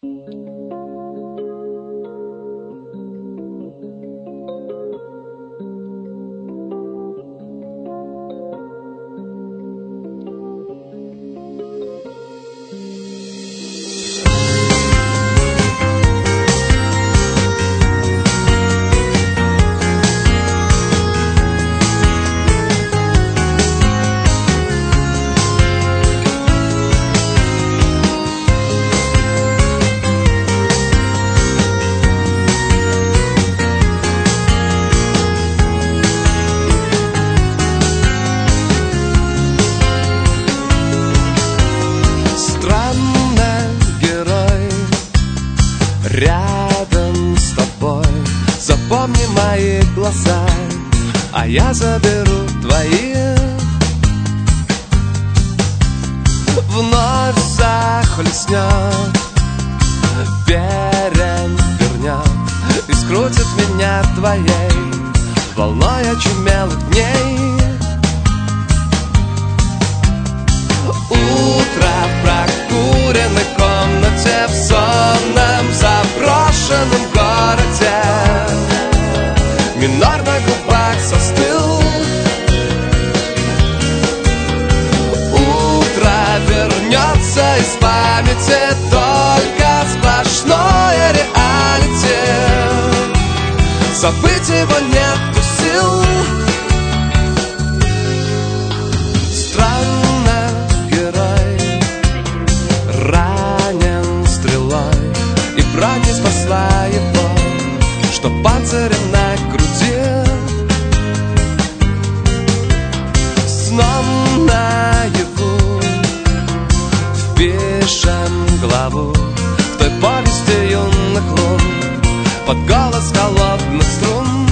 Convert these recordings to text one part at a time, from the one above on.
Рядом с тобой запомни мои глаза, а я заберу твои. Вновь захлестнет, перевернет и скрутит меня твоей волной очумелых дней. Утро в прокуренной комнате, в сонном заброшенном городе. Минор на губах застыл. Утро вернется из памяти, только сплошное реалити. Забыть его нету сил. Броня не спасла его, что панцирем на груди. Сном наяву впишем главу в той повести юных лун под голос холодных струн.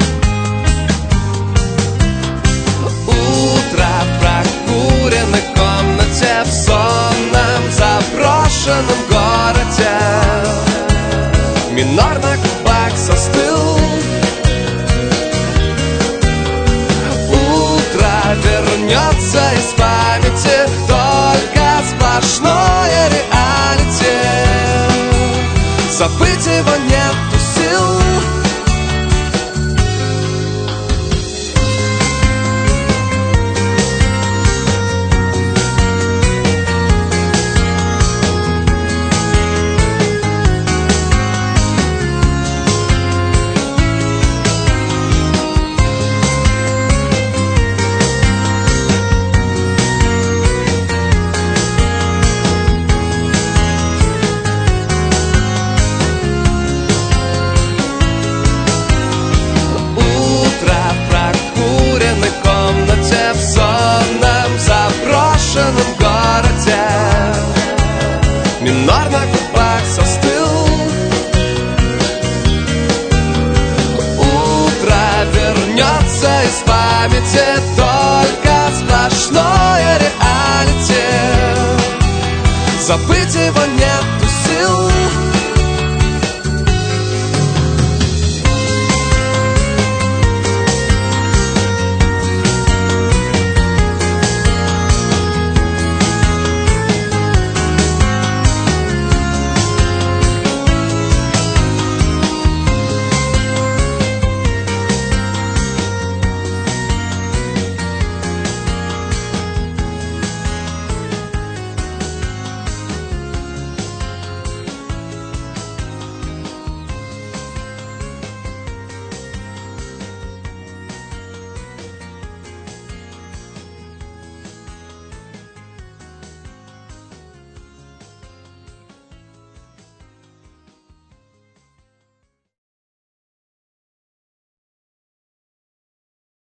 Утро в прокуренной комнате, в сонном заброшенном городе. Минор на губах застыл. Утро вернется из памяти, только сплошное реалити. Забыть его нету сил. В сонном заброшенном городе. Минор на губах застыл. Утро вернется из памяти, только сплошное реалити. Забыть его нет.